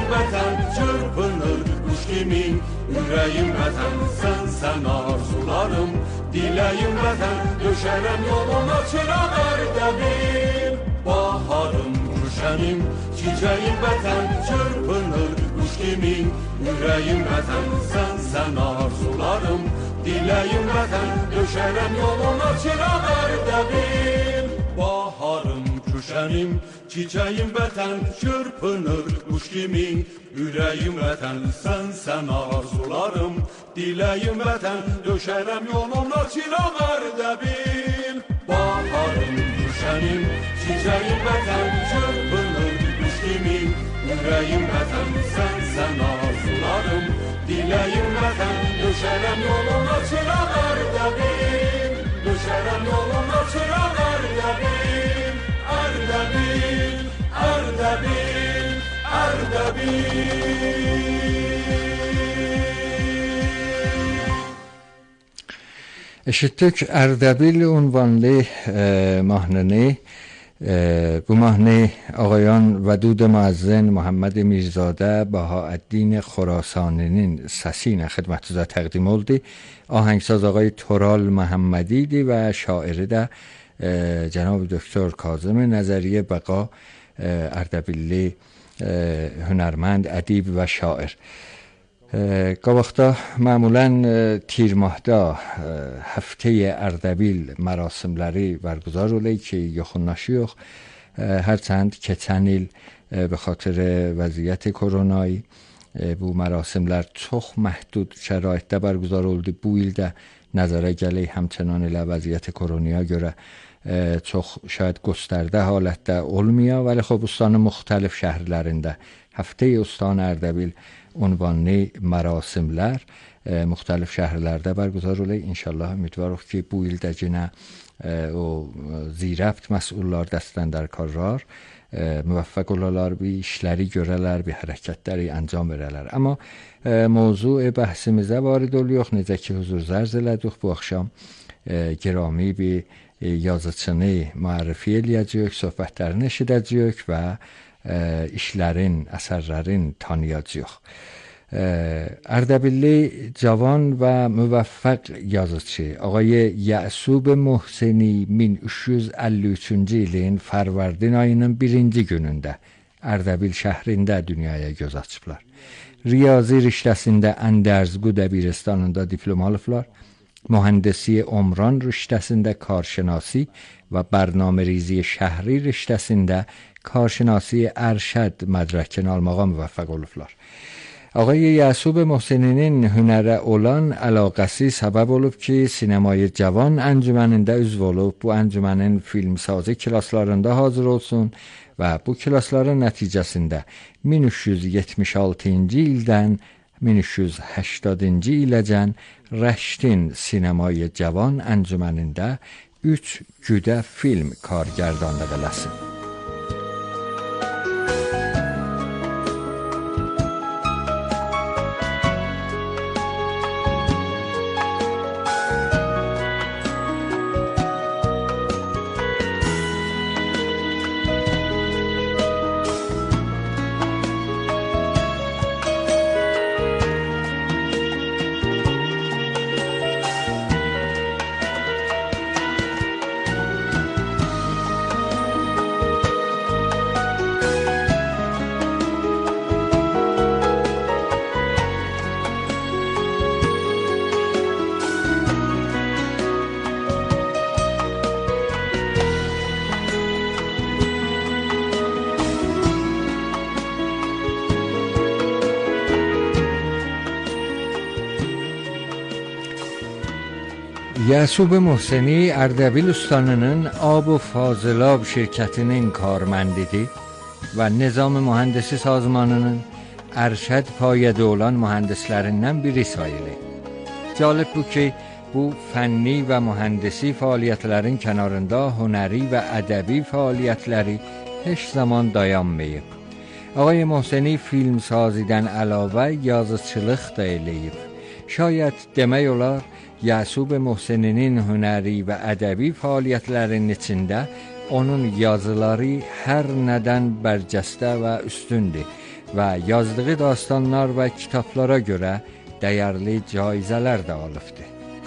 vətən çırpınır quş kimi. Ürəyim vətən, sən arzularım. Diləyim vətən, döşərəm yoluna çıraq Ərdəbil. Baharım, gülşənim, çiçəyim vətən çırpınır quş kimi. Ürəyim vətən, sən arzularım. Diləyim vətən, döşərəm yoluna çıraq Ərdəbil. Baharım, gülşənim, çiçəyim vətən çırpınır quş kimi. Ürəyim vətən, sən arzularım. Diləyim vətən, döşərəm yoluna çıraq Ərdəbil. Baharım, gülşənim, çiçəyim vətən çırpınır quş kimi. Ürəyim vətən, sən arzularım. Diləyim vətən, döşərəm yoluna çıraq Ərdəbil. Döşərəm yoluna çıraq Ərdəbil. Ərdəbil, Ərdəbil, Ərdəbil. Eşittik Ərdəbil ünvanlı mahnını. Bu mahnı آقایان ودود معزن محمد میرزاده بهاءالدین خراسانی'nin səsi ilə xidmətinizə təqdim oldu. Ahəngsaz آقای تورال محمدی idi və şairi də cənab دکتر کاظم نظریه بقا Ərdəbilli hünərmənd, ədib və şair. Qabaqda məmulən tیر mahda həftəyə Ərdəbil mərasimləri bərgüzar olur ki, yoxunlaşıyor. Hərçənd keçən il به خاطر وضعیت کرونایی bu mərasimlər çox məhdud şəraitdə bərgüzar oldu. Bu il də nəzərə gəlir həmçinin elə vəziyyət koronaya görə çox şاید göstərdə halətdə olmuyor. Vəli xub ustanın müxtəlif şəhərlərində həftəyə ustan Ərdəbil ünvanlı mərasimlər müxtəlif şəhərlərdə bərgüzar olur. İnşallah ümidvarıq ki, bu il də yenə o zirəbt məsullar dəstəndərkarlar müvəffəq olarlar, bir işləri görələr, bir hərəkətləri anjam verələr. Amma موضوع بحثimizə varid oluyor. Necə ki huzur zərz elədik, bu axşam گرامی bir yazıçını müərrifi eləyəcəyik, söhbətlərini eşidəcəyik və işlərin, əsərlərin tanıyacağıq. Ərdəbilli cavan və müvəffəq yazıcı آقای یعصوب محسنی 1353-cü ilin Fərvərdin ayının 1-ci günündə Ərdəbil şəhrində dünyaya göz açıblar. Riyazi riştəsində Əndərzqu dəbirstanında diplom alıblar. Mühəndisi Omran riştəsində karşınasi və bərnamərizi şəhri riştəsində karşınasi ərşəd mədrəkini almağa müvəffəq olublar. آقای یعصوب محسنی'nin hünərə olan əlaqəsi səbəb olub ki, sinemای cavan əncümənində üzv olub. Bu əncümənin filmsazı klaslarında hazır olsun və bu klasların nəticəsində 1376-cı ildən 1380-cı iləcən Rəştin sinemای cavan əncümənində 3 güdə film kargərdanlıq eləsin. یعصوب محسنی Ərdəbil ustanının Ab و Fazılab şirkətinin karməndidir və Nizam Mühəndisi Sazmanının ərşəd payədə olan mühəndislərindən biri sayılır. Cəlib bu ki, bu fənni və mühəndisi fəaliyyətlərin kənarında hünəri və ədəbi fəaliyyətləri heç zaman dayanmayıb. آقای محسنی film sazidən əlavə yazıçılıq da eləyib. Şayət demək olar, Yəsub Muhsininin hünəri və ədəbi fəaliyyətlərinin içində onun yazıları hər nədən bərcəstə və üstündür. və yazdığı dastanlar və kitablara görə dəyərli caizələr də alıbdır.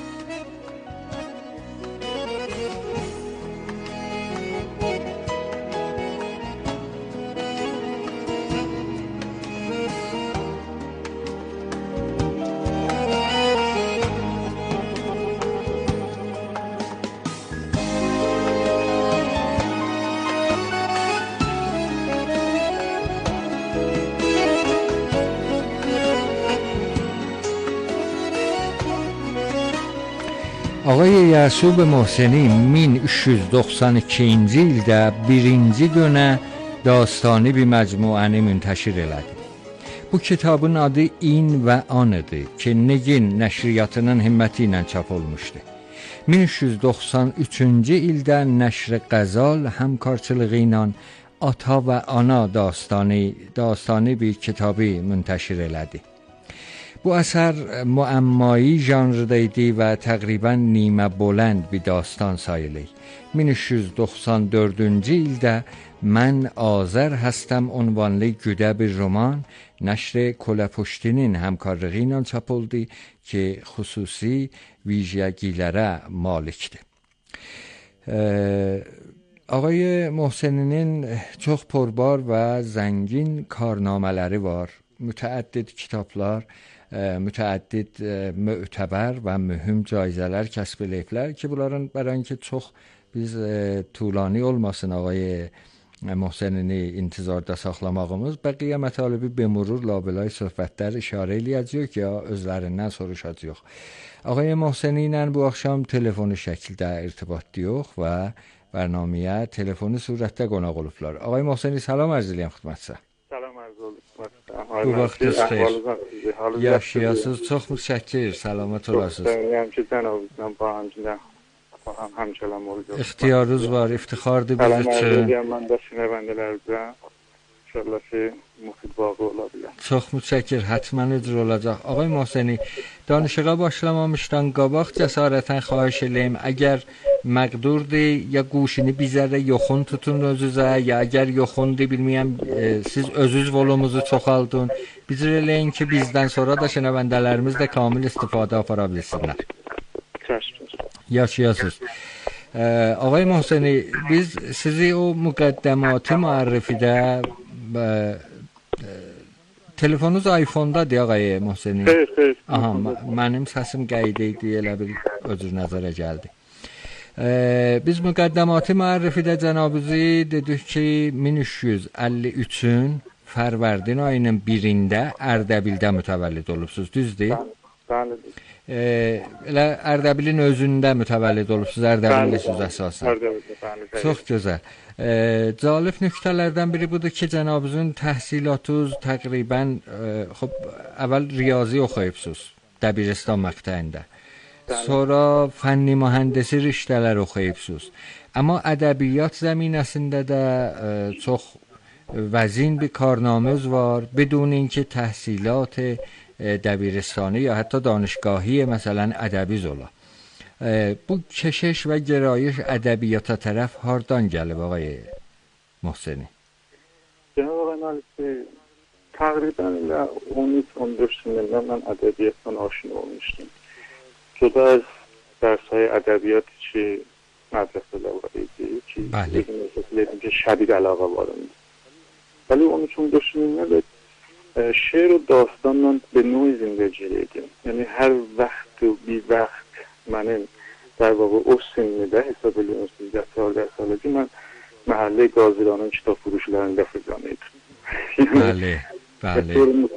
Ağay Yəsub Mohseni 1392-ci ildə birinci dönə dastani bir məcmuəni müntəşir elədi. Bu kitabın adı İn və Anıdır ki, Negin nəşriyyatının himməti ilə çap olmuşdu. 1393-cü ildə Nəşr-i Qəzal həmkarçılığı ilə Ata və Ana dastani bir kitabı müntəşir elədi. Bu əsər müəmmai janrda idi və təqribən nimə bolənd bir dastan sayılır. 1394-cü ildə Mən Azər Həstəm ünvanlı güdə bir roman Nəşr Koləpuştinin həmkarlığı ilə çap oldu ki, xüsusi vijəgilərə malikdir. Ağay Mohseninin çox porbar və zəngin karnamələri var. Mütəəddid kitablar, mütəəddid mötəbər və mühüm caizələr kəsb eləyiblər ki, bunların bərənki çox biz tulani olmasın ağay Mohsenini intizarda saxlamağımız, bəqiyə mətalibi bemurur labəlay söhbətlər işarə eləyəcək ya özlərindən soruşacaq. Ağay Mohseni ilə bu axşam telefonu şəkildə irtibatdayıq və bərnaməyə telefonu surətdə qonaq olublar. Ağay Mohseni salam arz edirəm xidmətçi. Bu vaxtınız xeyir. Yaşayasınız, çox mütşəkkir, salamat olasınız. İxtiyarınız var, iftixardır biz üçün. Mən də şinəvəndələrdən, inşallah ki, müfid bağı ola bilər. Çox mütşəkkir, hətmən üzr olacaq. Ağay Mohseni, danışığa başlamamışdan qabaq cəsarətən xahiş eləyim, əgər məqdurdur, ya quşunu bizərə yoxun tutun özünüzə, ya əgər yoxundur, bilməyəm, siz özünüz volumuzu çoxaldın, bizir eləyin ki, bizdən sonra da şinəvəndələrimiz də kamil istifadə apara bilsinlər. Yaşayasınız. Ağay Mohseni, biz sizi o müqəddəmatı müərrifidə telefonunuz iPhone-dadır ağay Mohseni? Xeyr. Aha, mənim səsim qəydə idi, elə bir özür nəzərə gəldi. Biz müqəddəmatı müərrifidə cənabınızı dedik ki, 1353-ün Fərvərdin ayının 1-də Ərdəbildə mütəvəllid olubsunuz, düzdür? Bəlidir. Elə Ərdəbilin özündə mütəvəllid olubsunuz, Ərdəbillisiniz əsasən. Ərdəbildə, bəli. Çox gözəl. Cəlif nöqtələrdən biri budur ki, cənabınızın təhsilatınız təqribən, əvvəl riyazi oxuyubsunuz, Dəbiristan məqtəyində. Sonra fənni mühəndisi riştələr oxuyubsunuz. Amma ədəbiyyat zəminəsində də çox vəzin bir karnamız var, بدون اینکه تحصیلات دبیرستانی یا حتی دانشگاهی مثلا ədəbiz ola. Bu keşiş və gərayış ədəbiyyata tərəf hardan gəlib ağay Mohseni? Cənab ağay Malik, təqribən ilə 13-14 sinirdə mən ədəbiyyatdan aşina olmuşdum. Cüda az dərsهای ədəbiyyat ki mədrسədə var idi ki, dedim ki şədid əlaqə var idi. ولی 13-14 sinirdə شعر و داستان من به نوعی زندگی دیدم. یعنی هر وقت و بی وقت من در واقع او سنده حساب لیون 13-14 سالگی من محله گازیرانان کتاب فروشی‌لرinde فروشیدم. بله